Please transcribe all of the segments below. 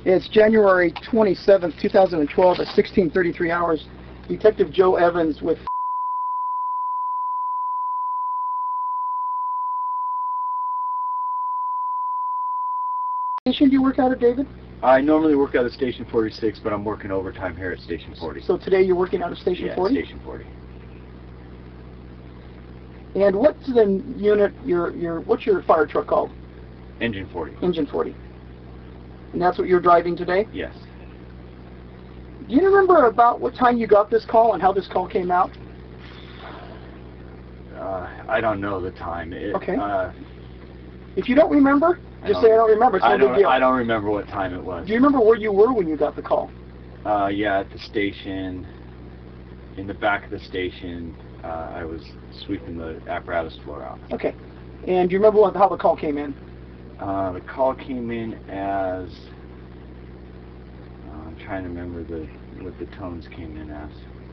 It's January 27th, 2012 at 16:33 hours. Detective Joe Evans with... Station do you work out at, David? I normally work out at Station 46, but I'm working overtime here at Station 40. So today you're working out at Station 40? Yeah, Station 40. And what's the unit, what's your fire truck called? Engine 40. Engine 40. And that's what you're driving today? Yes. Do you remember about what time you got this call and how this call came out? I don't know the time. Okay. If you don't remember, just say I don't remember. It's no big deal. I don't remember what time it was. Do you remember where you were when you got the call? Yeah, at the station, in the back of the station. I was sweeping the apparatus floor out. Okay. And do you remember how the call came in? The call came in as... I'm trying to remember what the tones came in as.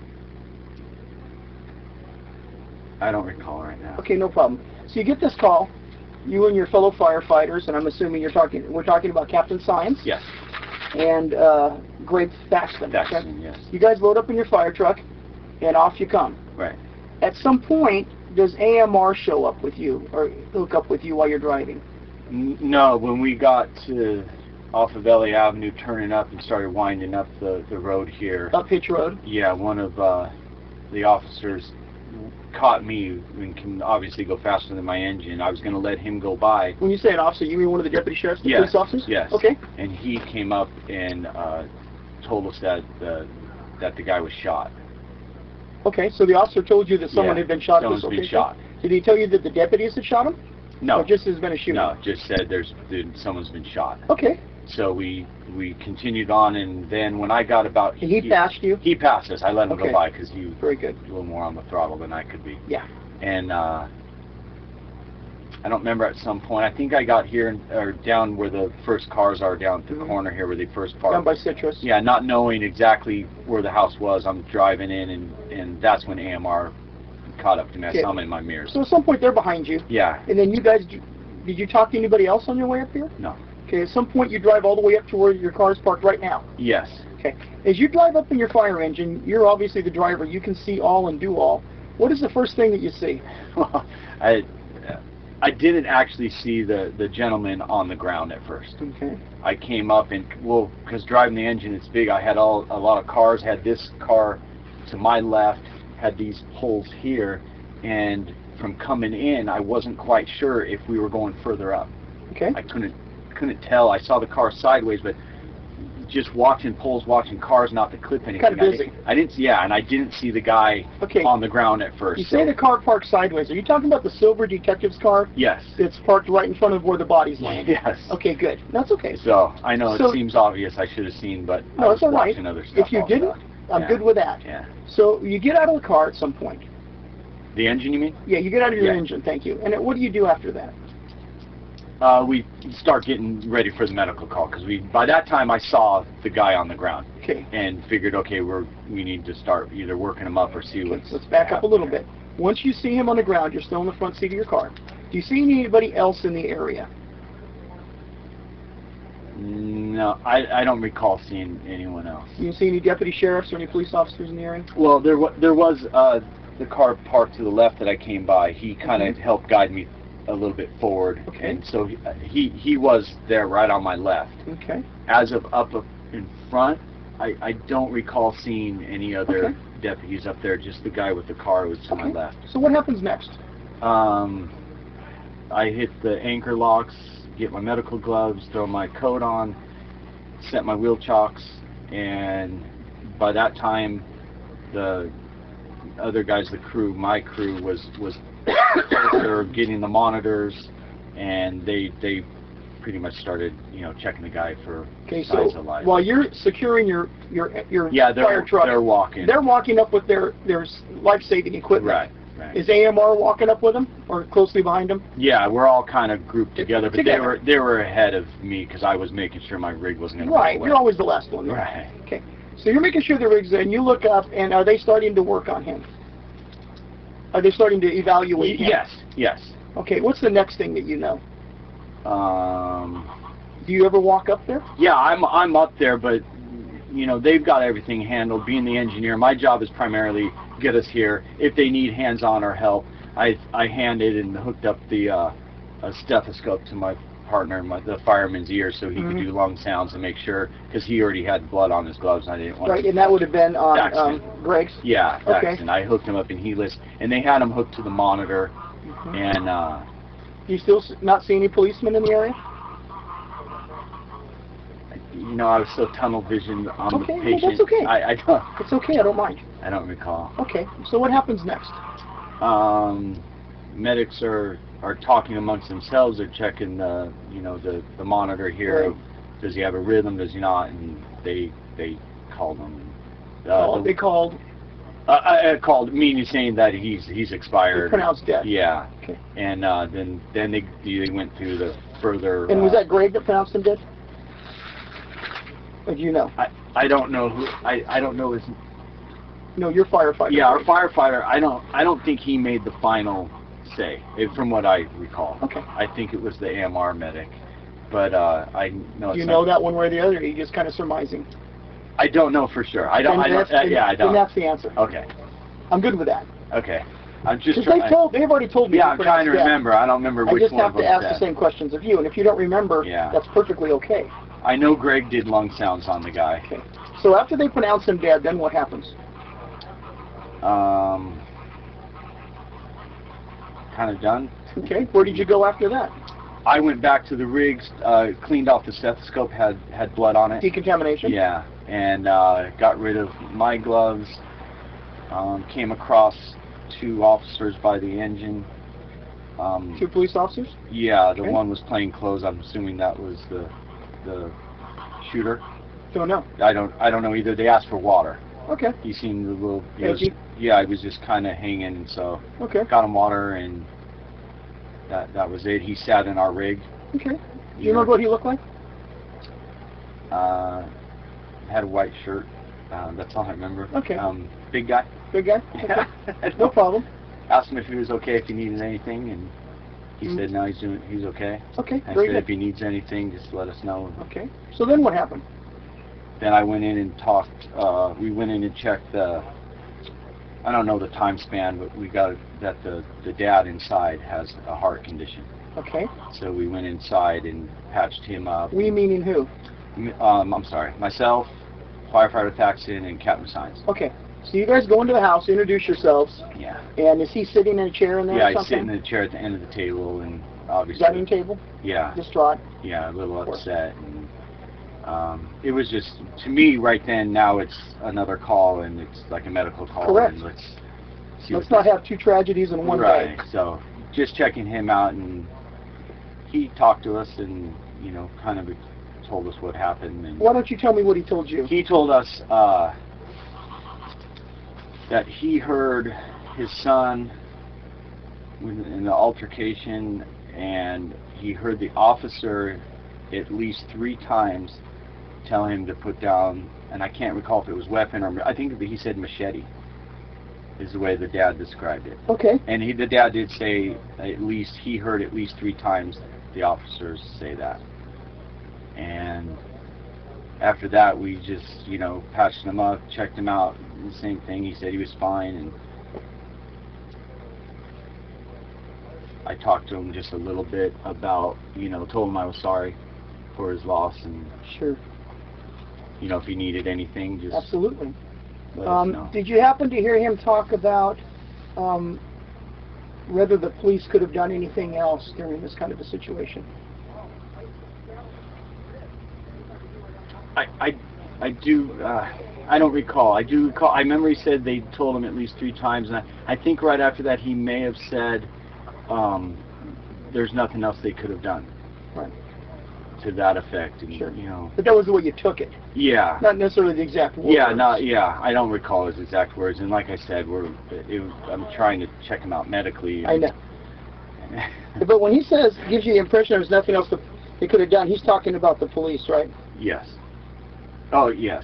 I don't recall right now. Okay, no problem. So you get this call, you and your fellow firefighters, and I'm assuming we're talking about Captain Science. Yes. And Graves Thaxton. Thaxton, yes. You guys load up in your fire truck, and off you come. Right. At some point, does AMR show up with you, or hook up with you while you're driving? No, when we got off of LA Avenue, turning up and started winding up the road here. Up Hitch Road? Yeah, one of the officers caught me and can obviously go faster than my engine. I was going to let him go by. When you say an officer, you mean one of the deputy sheriffs, the police officers? Yes. Okay. And he came up and told us that the guy was shot. Okay, so the officer told you that someone had been shot. Someone's been shot. Did he tell you that the deputies had shot him? No. Or just has been a shooting? No, just said someone's been shot. Okay. So we continued on, and then when I got about... He passed you? He passed us. I let him go by because he was very good. A little more on the throttle than I could be. Yeah. And I don't remember at some point. I think I got here, or down where the first cars are, down at the corner here where they first parked. Down by Citrus? Yeah, not knowing exactly where the house was. I'm driving in, and that's when AMR caught up to me. I saw him in my mirrors. So at some point they're behind you. Yeah. And then you guys, did you talk to anybody else on your way up here? No. Okay, at some point you drive all the way up to where your car is parked right now? Yes. Okay. As you drive up in your fire engine, you're obviously the driver. You can see all and do all. What is the first thing that you see? Well, I didn't actually see the gentleman on the ground at first. Okay. I came up and, well, because driving the engine, it's big. I had a lot of cars. Had this car to my left, had these poles here, and from coming in, I wasn't quite sure if we were going further up. Okay. I couldn't tell. I saw the car sideways, but just watching poles, watching cars, not to clip anything. Kind of busy. I didn't see, and I didn't see the guy on the ground at first. You say the car parked sideways. Are you talking about the silver detective's car? Yes. It's parked right in front of where the body's laying? Yes. Okay, good. That's okay. So, I know it seems obvious. I should have seen, but no, I it's all right. watching other stuff. If you didn't, I'm good with that. Yeah. So, you get out of the car at some point. The engine, you mean? Yeah, you get out of your engine, thank you. And what do you do after that? We start getting ready for the medical call, because by that time I saw the guy on the ground. Okay. And figured, okay, we need to start either working him up or see what's... Let's back up a little bit. Once you see him on the ground, you're still in the front seat of your car. Do you see anybody else in the area? No, I don't recall seeing anyone else. You didn't see any deputy sheriffs or any police officers in the area? Well, there was the car parked to the left that I came by. He kind of helped guide me a little bit forward, and so he was there right on my left. Okay. As of up in front, I don't recall seeing any other deputies up there. Just the guy with the car was to my left. So what happens next? I hit the anchor locks, get my medical gloves, throw my coat on, set my wheel chocks, and by that time, the other guys, my crew was closer, getting the monitors, and they pretty much started, checking the guy for signs of life. While you're securing your fire truck, they're walking. They're walking up with their life-saving equipment. Right. Is AMR walking up with them or closely behind them? Yeah, we're all kind of grouped together, but they were ahead of me because I was making sure my rig wasn't going to Right, you're always the last one. Right. Okay. So you're making sure the rig's there, and you look up, and are they starting to work on him? Are they starting to evaluate him? Yes. Okay, what's the next thing that you know? Do you ever walk up there? Yeah, I'm up there, but you know, they've got everything handled. Being the engineer, my job is primarily get us here. If they need hands-on or help, I handed and hooked up the a stethoscope to my partner, the fireman's ear, so he could do lung sounds and make sure, because he already had blood on his gloves. And I didn't want Right, and that would have been on Daxton. Greg's? Yeah, Okay. Daxton. I hooked him up in heatless, and they had him hooked to the monitor. And Do you still not see any policemen in the area? you know, I was so tunnel visioned on Okay, the well, patient. that's okay. I don't. It's okay, I don't mind. I don't recall. Okay, so what happens next? Medics are talking amongst themselves. They're checking the, you know, the monitor here. Right. Does he have a rhythm? Does he not? And they called him. They called. Called, meaning saying that he's expired. They pronounced dead. Yeah. Okay. And then they went through the further. And was that Greg that pronounced him dead? Or do you know? I don't know who. I don't know his. No, you're firefighter. Yeah, our right? firefighter. I don't think he made the final say, from what I recall. Okay. I think it was the AMR medic, but I know. Do you know that one way or the other? Or are you just kind of surmising? I don't know for sure. I don't. Yeah, I don't. Then that's the answer. Okay. I'm good with that. Okay. I'm just. Because they've already told me. Yeah, I'm trying to remember. I don't remember which one. I just have of to them ask said. the same questions of you, and if you don't remember, Yeah. that's perfectly okay. I know Greg did lung sounds on the guy. Okay. So after they pronounce him dead, then what happens? Kind of done. Okay. Where did you go after that? I went back to the rigs, cleaned off the stethoscope, had blood on it. Decontamination? Yeah, and got rid of my gloves. Came across 2 officers by the engine. 2 police officers? Yeah, the Okay. one was plain clothes. I'm assuming that was the shooter. Don't know. I don't know either. They asked for water. Okay. He seemed a little. Edgy? Yeah, he was just kind of hanging, so Okay. got him water, and that was it. He sat in our rig. Okay. Do you remember what he looked like? Had a white shirt. That's all I remember. Okay. Big guy. Big guy? Yeah. Okay. No problem. Asked him if he was okay, if he needed anything, and he said no, he's okay. Okay, I very said good. if he needs anything, just let us know. Okay. So then what happened? Then I went in and talked. We went in and checked the. I don't know the time span, but we got that the dad inside has a heart condition. Okay. So we went inside and patched him up. We meaning who? I'm sorry, myself, firefighter Thaxton, and Captain Science. Okay. So you guys go into the house, introduce yourselves, Yeah. and is he sitting in a chair in there Yeah, or he's something? sitting in the chair at the end of the table, and obviously. Dining table? Yeah. Distraught? Yeah, a little Of course. upset, and it was just, to me right then, now it's another call, and it's like a medical call. Correct. And let's see Let's what not have 2 tragedies in one right. day. So just checking him out, and he talked to us, and you know, kind of told us what happened. And Why don't you tell me what he told you? he told us that he heard his son in the altercation, and he heard the officer at least 3 times tell him to put down, and I can't recall if it was weapon or, I think he said machete, is the way the dad described it. Okay. And the dad did say he heard at least 3 times the officers say that. And after that, we just, you know, patched him up, checked him out, the same thing. He said he was fine, and I talked to him just a little bit about, you know, told him I was sorry for his loss, and Sure. you know, if he needed anything, just Absolutely. let us know. Did you happen to hear him talk about whether the police could have done anything else during this kind of a situation? I do. I don't recall. I do recall. I remember he said they told him at least 3 times, and I think right after that he may have said, "There's nothing else they could have done." Right. To that effect, and Sure. you know. But that was the way you took it. Yeah. Not necessarily the exact words. Yeah. I don't recall his exact words, and like I said, I'm trying to check him out medically. I know. But when he says, gives you the impression there's nothing else they could have done, he's talking about the police, right? Yes. Oh, yes.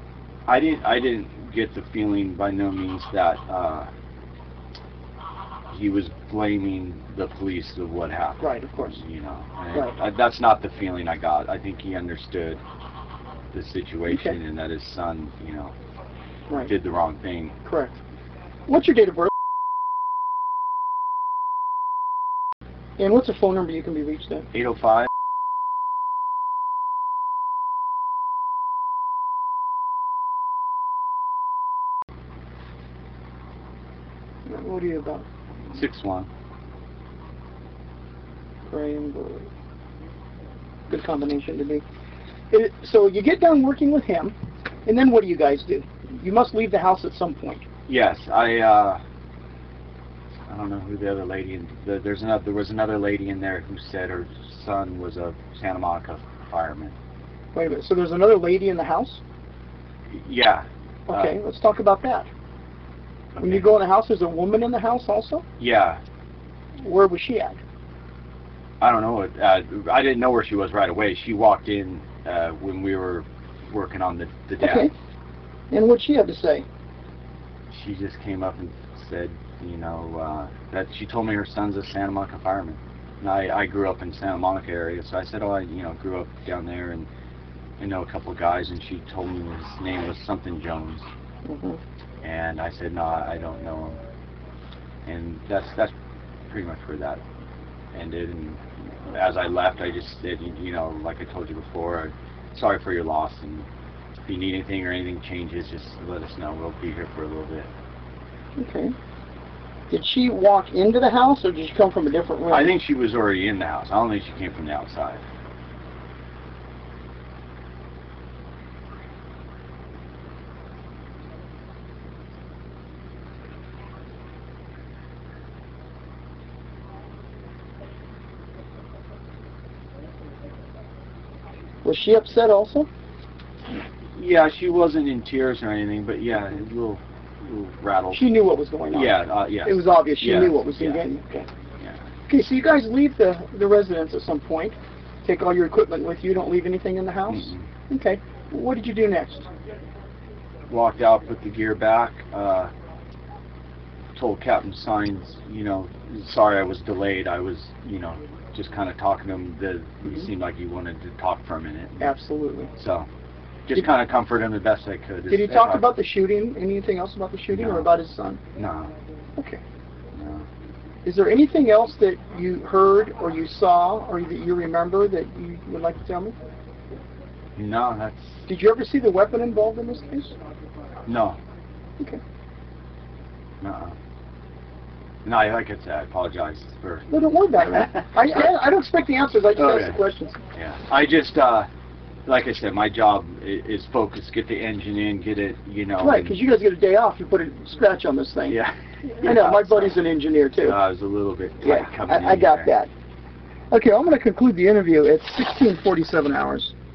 I didn't get the feeling by no means that he was blaming the police of what happened. Right, of course. You know, Right. that's not the feeling I got. I think he understood the situation Okay. and that his son, you know, Right. did the wrong thing. Correct. What's your date of birth? And what's a phone number you can be reached at? 805. What are you about? 61. Graham Brewery. Good combination to be. So you get done working with him, and then what do you guys do? You must leave the house at some point. Yes, I don't know who the other lady. There was another lady in there who said her son was a Santa Monica fireman. Wait a minute. So there's another lady in the house? Yeah. Okay, let's talk about that. When you Okay. go in the house, there's a woman in the house also? Yeah. Where was she at? I don't know. I didn't know where she was right away. She walked in when we were working on the deck. Okay. And what'd she have to say? She just came up and said, you know, that she told me her son's a Santa Monica fireman. And I grew up in Santa Monica area, so I said, oh, I grew up down there and I know a couple of guys, and she told me his name was something Jones. Mm-hmm. And I said, no, I don't know him. And that's pretty much where that ended. And as I left, I just said, you know, like I told you before, sorry for your loss, and if you need anything or anything changes, just let us know. We'll be here for a little bit. Okay. Did she walk into the house, or did she come from a different room? I think she was already in the house. I don't think she came from the outside. Was she upset also? Yeah, she wasn't in tears or anything, but yeah, a little rattled. She knew what was going on. Yeah, yeah. It was obvious she Yeah, knew what was yeah. going on. Okay. Yeah. Okay, so you guys leave the residence at some point. Take all your equipment with you. Don't leave anything in the house. Mm-mm. Okay. What did you do next? Walked out, put the gear back, told Captain Sines, you know, sorry I was delayed. I was, you know, just kind of talking to him. He seemed like he wanted to talk for a minute. Absolutely. So, just kind of comfort him the best I could. Did he talk about the shooting? Anything else about the shooting, No. or about his son? No, Okay. no. Is there anything else that you heard or you saw or that you remember that you would like to tell me? No, that's... Did you ever see the weapon involved in this case? No. Okay. No. No, like I said, I apologize for... No, don't worry about it, man. I don't expect the answers. I just ask Okay. the questions. Yeah. I just, like I said, my job is focus, get the engine in, get it, you know... Right, because you guys get a day off, you put a scratch on this thing. Yeah. I know, my buddy's an engineer too. I was a little bit tight Yeah, coming in I got there. that. Okay, I'm going to conclude the interview at 16:47 hours.